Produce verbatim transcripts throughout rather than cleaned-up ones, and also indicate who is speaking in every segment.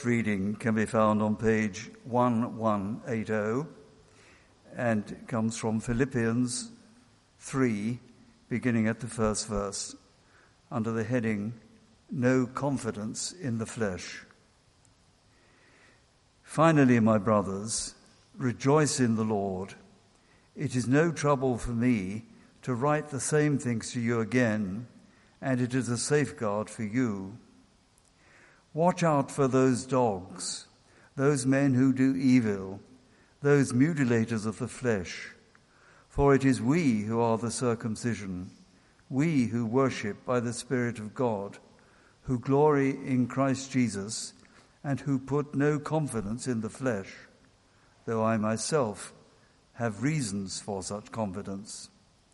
Speaker 1: first reading can be found on page eleven eighty and comes from Philippians three, beginning at the first verse, under the heading, No Confidence in the Flesh. Finally, my brothers, rejoice in the Lord. It is no trouble for me to write the same things to you again, and it is a safeguard for you. Watch out for those dogs, those men who do evil, those mutilators of the flesh. For it is we who are the circumcision, we who worship by the Spirit of God, who glory in Christ Jesus, and who put no confidence in the flesh, though I myself have reasons for such confidence.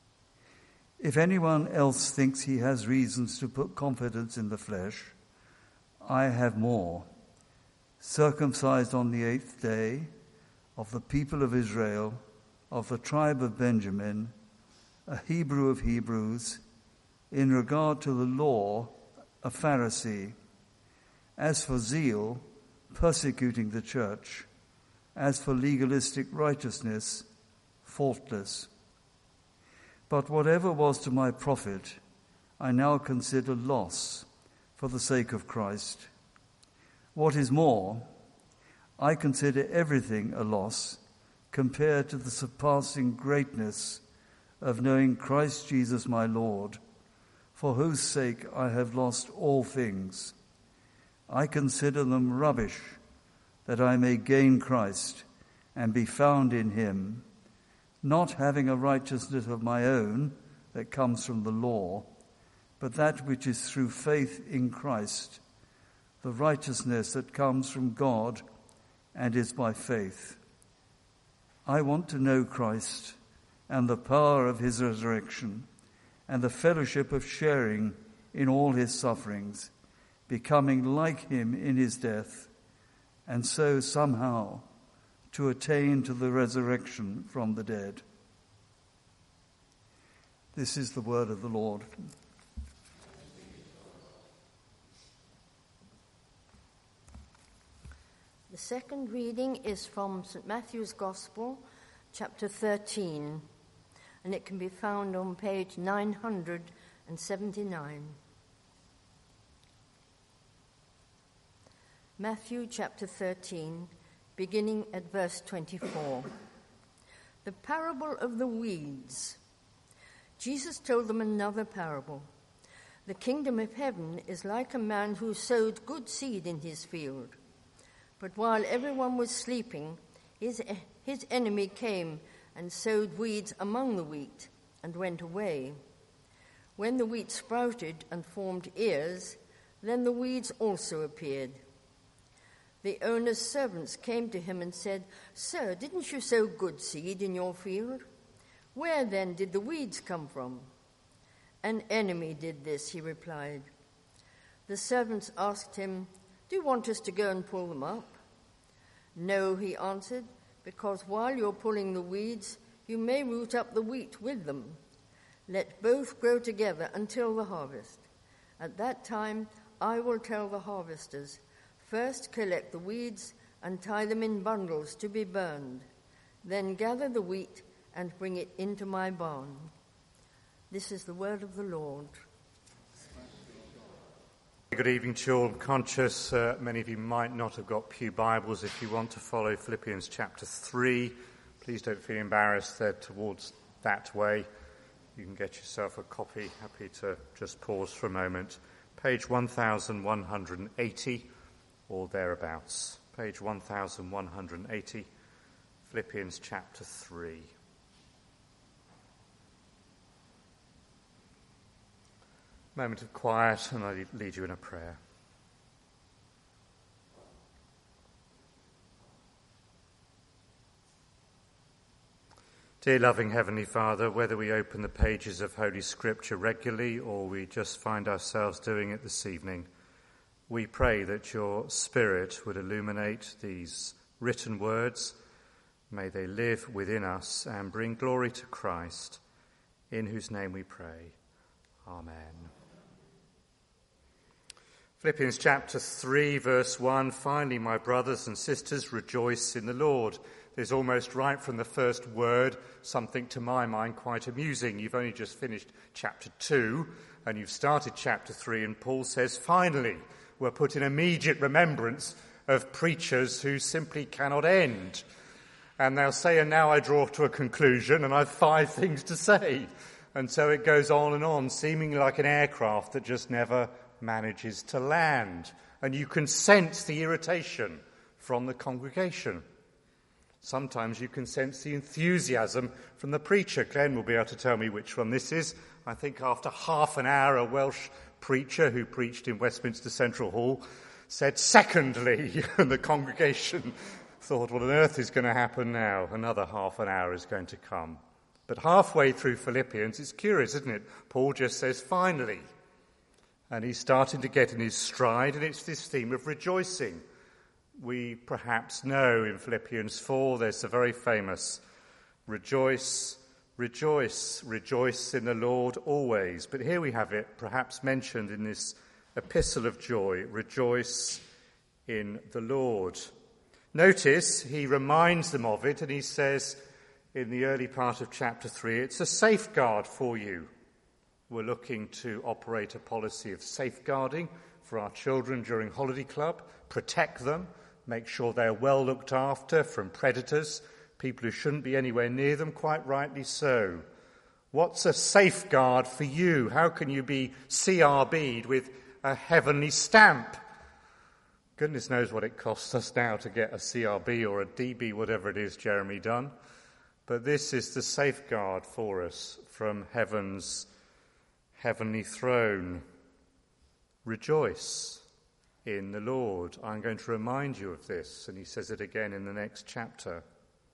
Speaker 1: If anyone else thinks he has reasons to put confidence in the flesh, I have more. Circumcised on the eighth day, of the people of Israel, of the tribe of Benjamin, a Hebrew of Hebrews, in regard to the law, a Pharisee. As for zeal, persecuting the church. As for legalistic righteousness, faultless. But whatever was to my profit, I now consider loss for the sake of Christ. What is more, I consider everything a loss compared to the surpassing greatness of knowing Christ Jesus my Lord, for whose sake I have lost all things. I consider them rubbish, that I may gain Christ and be found in him, not having a righteousness of my own that comes from the law, but that which is through faith in Christ, the righteousness that comes from God and is by faith. I want to know Christ and the power of his resurrection and the fellowship of sharing in all his sufferings, becoming like him in his death, and so somehow to attain to the resurrection from the dead. This is the word of the Lord.
Speaker 2: The second reading is from Saint Matthew's Gospel, chapter thirteen, and it can be found on page nine hundred seventy-nine. Matthew chapter thirteen, beginning at verse twenty-four. The parable of the weeds. Jesus told them another parable. The kingdom of heaven is like a man who sowed good seed in his field. But while everyone was sleeping, his, his enemy came and sowed weeds among the wheat and went away. When the wheat sprouted and formed ears, then the weeds also appeared. The owner's servants came to him and said, "Sir, didn't you sow good seed in your field? Where then did the weeds come from?" "An enemy did this," he replied. The servants asked him, "Do you want us to go and pull them up?" "No," he answered, "because while you're pulling the weeds, you may root up the wheat with them. Let both grow together until the harvest. At that time, I will tell the harvesters, first collect the weeds and tie them in bundles to be burned. Then gather the wheat and bring it into my barn." This is the word of the Lord.
Speaker 3: Good evening to you all. I'm conscious uh, many of you might not have got pew Bibles. If you want to follow Philippians chapter three, please don't feel embarrassed. They're towards that way. You can get yourself a copy. Happy to just pause for a moment. Page eleven eighty or thereabouts. Page eleven eighty, Philippians chapter three. Moment of quiet, and I lead you in a prayer. Dear loving Heavenly Father, whether we open the pages of Holy Scripture regularly or we just find ourselves doing it this evening, we pray that your Spirit would illuminate these written words. May they live within us and bring glory to Christ, in whose name we pray. Amen. Philippians chapter three, verse one, finally, my brothers and sisters, rejoice in the Lord. There's almost right from the first word something to my mind quite amusing. You've only just finished chapter two and you've started chapter three, and Paul says, finally, we're put in immediate remembrance of preachers who simply cannot end. And they'll say, and now I draw to a conclusion and I've five things to say. And so it goes on and on, seemingly like an aircraft that just never manages to land. And you can sense the irritation from the congregation. Sometimes you can sense the enthusiasm from the preacher. Glenn will be able to tell me which one this is. I think after half an hour, a Welsh preacher who preached in Westminster Central Hall said, secondly, and the congregation thought, what on earth is going to happen now? Another half an hour is going to come. But halfway through Philippians, it's curious, isn't it? Paul just says, finally. And he's starting to get in his stride, and it's this theme of rejoicing. We perhaps know in Philippians four, there's a very famous, rejoice, rejoice, rejoice in the Lord always. But here we have it, perhaps mentioned in this epistle of joy, rejoice in the Lord. Notice he reminds them of it, and he says in the early part of chapter three, it's a safeguard for you. We're looking to operate a policy of safeguarding for our children during Holiday Club, protect them, make sure they're well looked after from predators, people who shouldn't be anywhere near them, quite rightly so. What's a safeguard for you? How can you be C R B'd with a heavenly stamp? Goodness knows what it costs us now to get a C R B or a D B, whatever it is Jeremy done. But this is the safeguard for us from heaven's heavenly throne. Rejoice in the Lord. I'm going to remind you of this, and he says it again in the next chapter.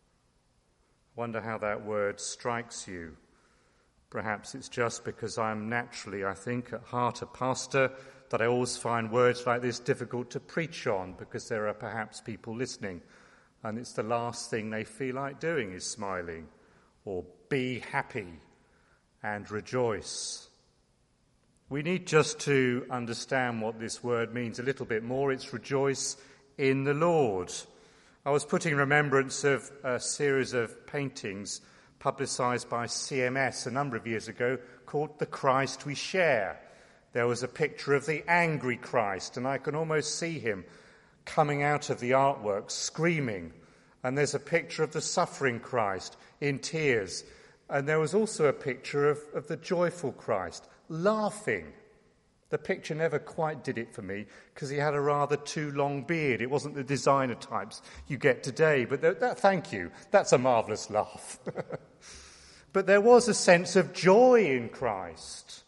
Speaker 3: Wonder how that word strikes you. Perhaps it's just because I'm naturally, I think, at heart a pastor, that I always find words like this difficult to preach on, because there are perhaps people listening, and it's the last thing they feel like doing is smiling, or be happy and rejoice. We need just to understand what this word means a little bit more. It's rejoice in the Lord. I was putting remembrance of a series of paintings publicised by C M S a number of years ago called The Christ We Share. There was a picture of the angry Christ, and I can almost see him coming out of the artwork screaming. And there's a picture of the suffering Christ in tears. And there was also a picture of, of the joyful Christ laughing. The picture never quite did it for me because he had a rather too long beard. It wasn't the designer types you get today, but that, that, thank you. That's a marvellous laugh. But there was a sense of joy in Christ.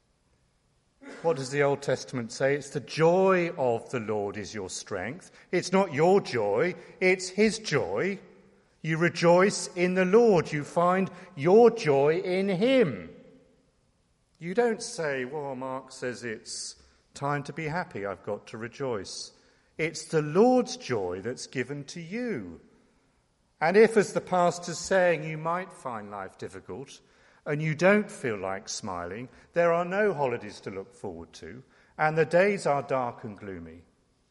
Speaker 3: What does the Old Testament say? It's the joy of the Lord is your strength. It's not your joy, it's his joy. You rejoice in the Lord. You find your joy in him. You don't say, well, Mark says it's time to be happy, I've got to rejoice. It's the Lord's joy that's given to you. And if, as the pastor's saying, you might find life difficult and you don't feel like smiling, there are no holidays to look forward to, and the days are dark and gloomy.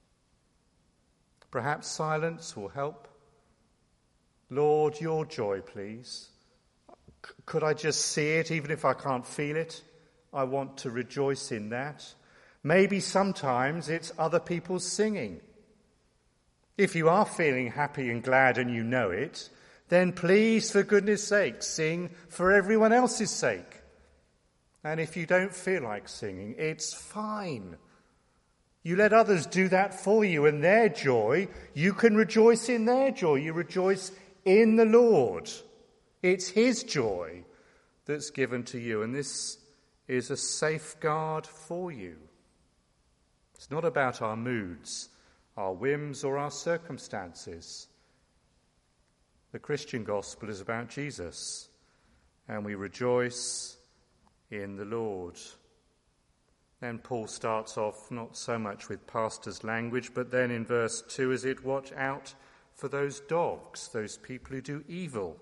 Speaker 3: Perhaps silence will help. Lord, your joy, please. C- could I just see it, even if I can't feel it? I want to rejoice in that. Maybe sometimes it's other people's singing. If you are feeling happy and glad and you know it, then please, for goodness sake, sing for everyone else's sake. And if you don't feel like singing, it's fine. You let others do that for you, and their joy, you can rejoice in their joy. You rejoice in the Lord. It's his joy that's given to you, and this is a safeguard for you. It's not about our moods, our whims, or our circumstances. The Christian gospel is about Jesus, and we rejoice in the Lord. Then Paul starts off not so much with pastor's language, but then in verse two, is it watch out for those dogs, those people who do evil.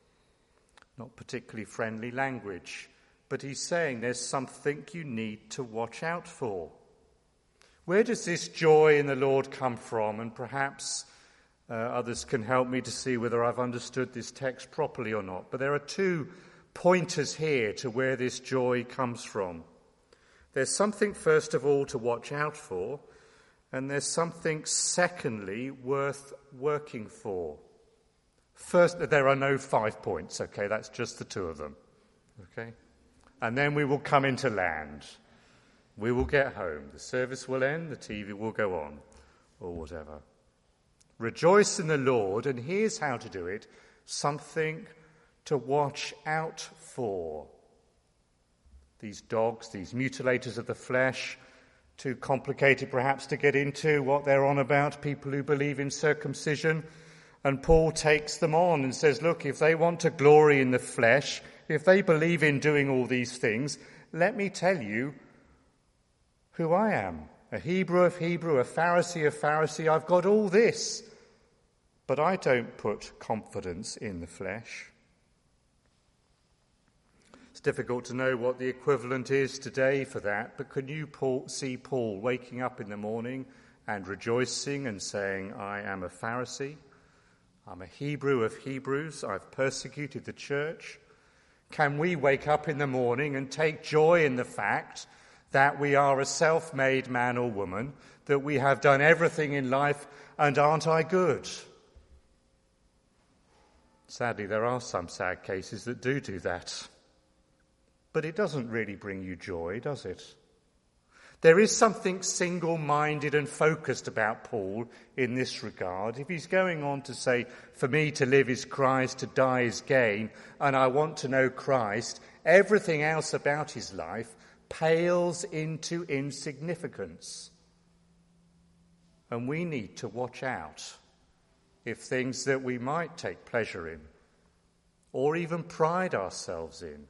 Speaker 3: Not particularly friendly language, but he's saying there's something you need to watch out for. Where does this joy in the Lord come from? And perhaps uh, others can help me to see whether I've understood this text properly or not. But there are two pointers here to where this joy comes from. There's something, first of all, to watch out for, and there's something, secondly, worth working for. First, there are no five points, okay? That's just the two of them, okay? And then we will come into land. We will get home. The service will end, the T V will go on, or whatever. Rejoice in the Lord, and here's how to do it. Something to watch out for. These dogs, these mutilators of the flesh, too complicated perhaps to get into what they're on about, people who believe in circumcision. And Paul takes them on and says, look, if they want to glory in the flesh, if they believe in doing all these things, let me tell you who I am. A Hebrew of Hebrew, a Pharisee of Pharisee, I've got all this. But I don't put confidence in the flesh. It's difficult to know what the equivalent is today for that, but can you Paul, see Paul waking up in the morning and rejoicing and saying, I am a Pharisee, I'm a Hebrew of Hebrews, I've persecuted the church? Can we wake up in the morning and take joy in the fact that we are a self-made man or woman, that we have done everything in life, and aren't I good? Sadly, there are some sad cases that do do that. But it doesn't really bring you joy, does it? There is something single-minded and focused about Paul in this regard. If he's going on to say, for me to live is Christ, to die is gain, and I want to know Christ, everything else about his life pales into insignificance. And we need to watch out if things that we might take pleasure in, or even pride ourselves in,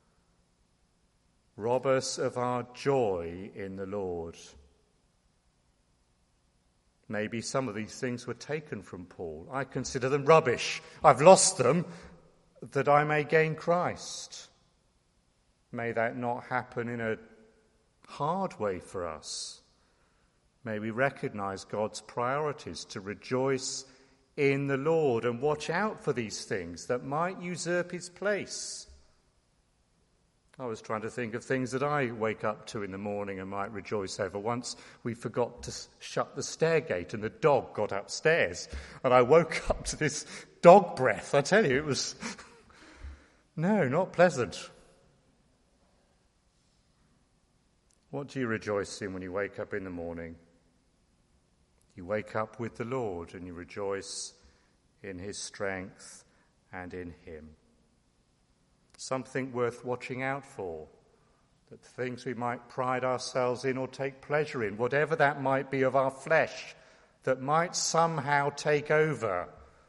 Speaker 3: rob us of our joy in the Lord. Maybe some of these things were taken from Paul. I consider them rubbish. I've lost them that I may gain Christ. May that not happen in a hard way for us. May we recognize God's priorities to rejoice in the Lord and watch out for these things that might usurp his place. I was trying to think of things that I wake up to in the morning and might rejoice over. Once we forgot to shut the stair gate and the dog got upstairs. And I woke up to this dog breath. I tell you, it was, no, not pleasant. What do you rejoice in when you wake up in the morning? You wake up with the Lord and you rejoice in his strength and in him. Something worth watching out for, that things we might pride ourselves in or take pleasure in, whatever that might be of our flesh, that might somehow take over.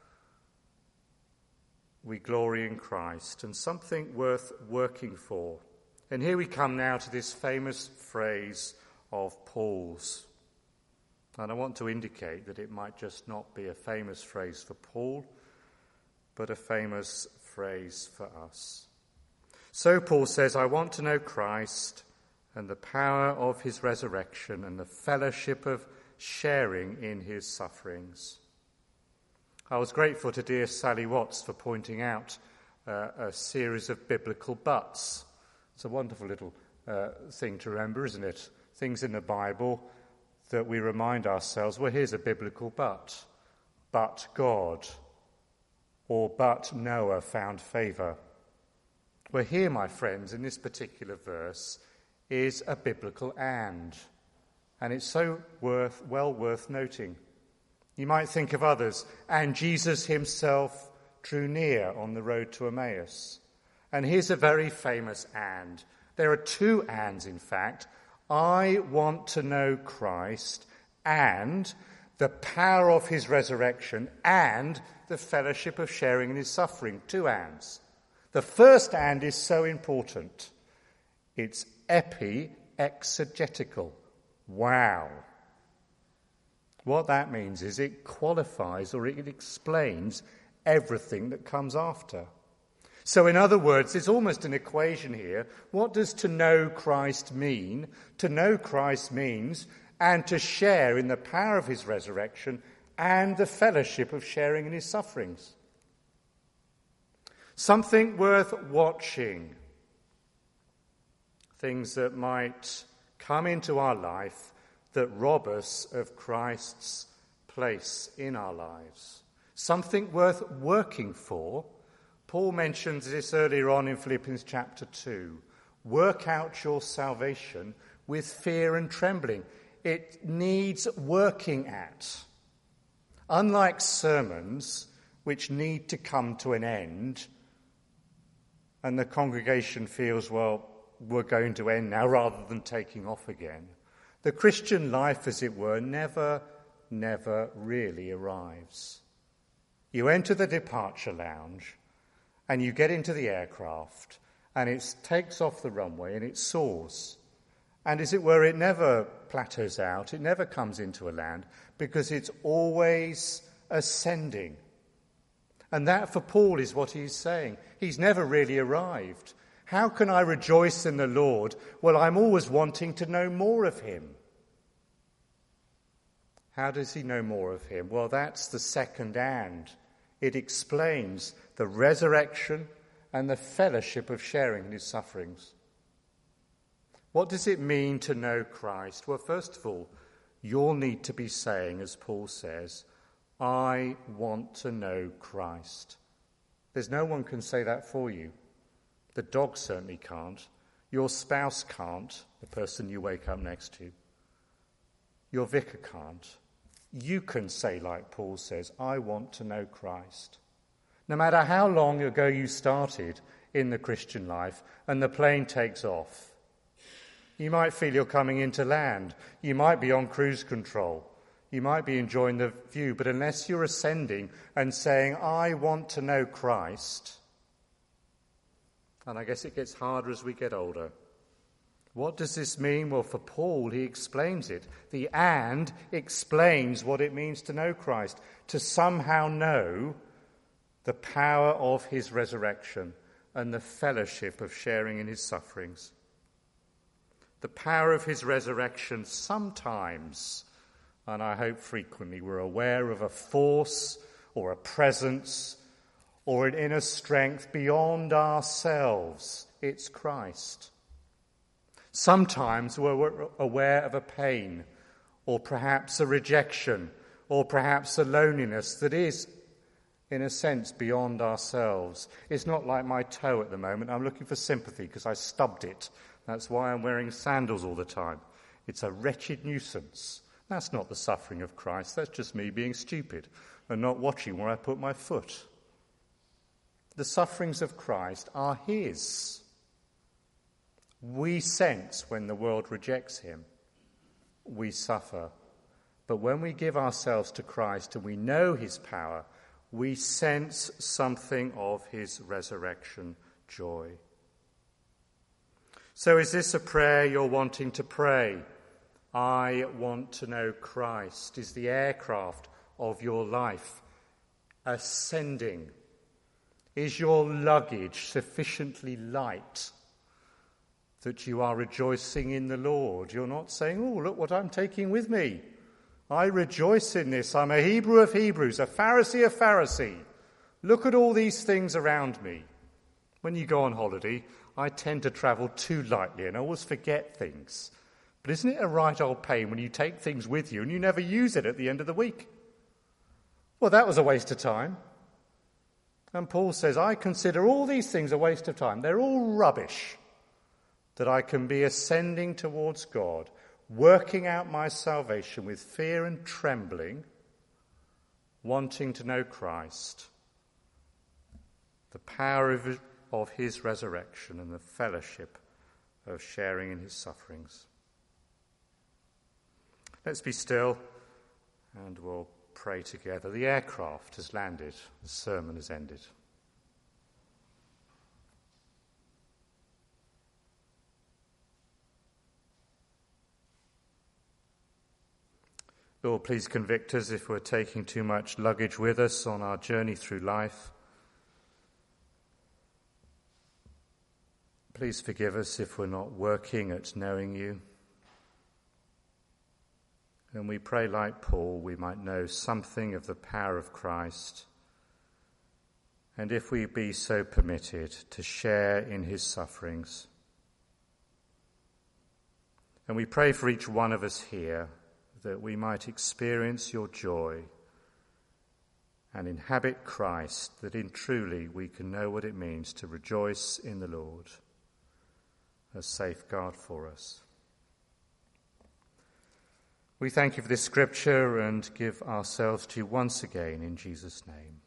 Speaker 3: We glory in Christ, and something worth working for. And here we come now to this famous phrase of Paul's. And I want to indicate that it might just not be a famous phrase for Paul, but a famous phrase for us. So Paul says, I want to know Christ and the power of his resurrection and the fellowship of sharing in his sufferings. I was grateful to dear Sally Watts for pointing out uh, a series of biblical buts. It's a wonderful little uh, thing to remember, isn't it? Things in the Bible that we remind ourselves, well, here's a biblical but. But God, or but Noah found favour. Well, here, my friends, in this particular verse, is a biblical and. And it's so worth, well worth noting. You might think of others. And Jesus himself drew near on the road to Emmaus. And here's a very famous and. There are two ands, in fact. I want to know Christ and the power of his resurrection and the fellowship of sharing in his suffering. Two ands. The first and is so important. It's epi-exegetical. Wow. What that means is it qualifies or it explains everything that comes after. So in other words, there's almost an equation here. What does to know Christ mean? To know Christ means, and to share in the power of his resurrection and the fellowship of sharing in his sufferings. Something worth watching. Things that might come into our life that rob us of Christ's place in our lives. Something worth working for. Paul mentions this earlier on in Philippians chapter two. Work out your salvation with fear and trembling. It needs working at. Unlike sermons, which need to come to an end, and the congregation feels, well, we're going to end now rather than taking off again, the Christian life, as it were, never, never really arrives. You enter the departure lounge and you get into the aircraft and it takes off the runway and it soars. And as it were, it never plateaus out, it never comes into a land, because it's always ascending. And that for Paul is what he's saying. He's never really arrived. How can I rejoice in the Lord? Well, I'm always wanting to know more of him. How does he know more of him? Well, that's the second and. It explains the resurrection and the fellowship of sharing in his sufferings. What does it mean to know Christ? Well, first of all, you'll need to be saying, as Paul says, I want to know Christ. There's no one can say that for you. The dog certainly can't. Your spouse can't, the person you wake up next to. Your vicar can't. You can say, like Paul says, I want to know Christ. No matter how long ago you started in the Christian life and the plane takes off, you might feel you're coming into land. You might be on cruise control. You might be enjoying the view. But unless you're ascending and saying, I want to know Christ, and I guess it gets harder as we get older. What does this mean? Well, for Paul, he explains it. The and explains what it means to know Christ, to somehow know the power of his resurrection and the fellowship of sharing in his sufferings. The power of his resurrection, sometimes, and I hope frequently, we're aware of a force or a presence or an inner strength beyond ourselves. It's Christ. Sometimes we're aware of a pain, or perhaps a rejection, or perhaps a loneliness that is, in a sense, beyond ourselves. It's not like my toe at the moment. I'm looking for sympathy because I stubbed it. That's why I'm wearing sandals all the time. It's a wretched nuisance. That's not the suffering of Christ. That's just me being stupid and not watching where I put my foot. The sufferings of Christ are his. We sense when the world rejects him. We suffer. But when we give ourselves to Christ and we know his power, we sense something of his resurrection joy. So is this a prayer you're wanting to pray? I want to know Christ. Is the aircraft of your life ascending? Is your luggage sufficiently light that you are rejoicing in the Lord? You're not saying, oh, look what I'm taking with me. I rejoice in this. I'm a Hebrew of Hebrews, a Pharisee of Pharisee. Look at all these things around me. When you go on holiday, I tend to travel too lightly and I always forget things. But isn't it a right old pain when you take things with you and you never use it at the end of the week? Well, that was a waste of time. And Paul says, I consider all these things a waste of time. They're all rubbish. That I can be ascending towards God, working out my salvation with fear and trembling, wanting to know Christ, the power of, of his resurrection and the fellowship of sharing in his sufferings. Let's be still and we'll pray together. The aircraft has landed, the sermon has ended. Lord, please convict us if we're taking too much luggage with us on our journey through life. Please forgive us if we're not working at knowing you. And we pray, like Paul, we might know something of the power of Christ, and if we be so permitted, to share in his sufferings. And we pray for each one of us here that we might experience your joy and inhabit Christ, that in truly we can know what it means to rejoice in the Lord, a safeguard for us. We thank you for this scripture and give ourselves to you once again in Jesus' name.